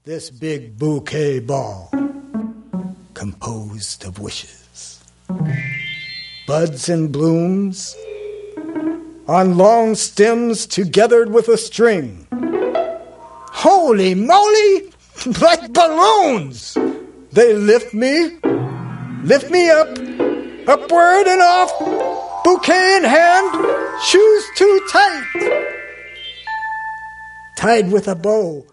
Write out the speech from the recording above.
this big bouquet ball composed of wishes, buds and blooms on long stems togethered with a string. Holy moly, like balloons! They lift me up, upward and off, bouquet in hand, shoes too tight, tied with a bow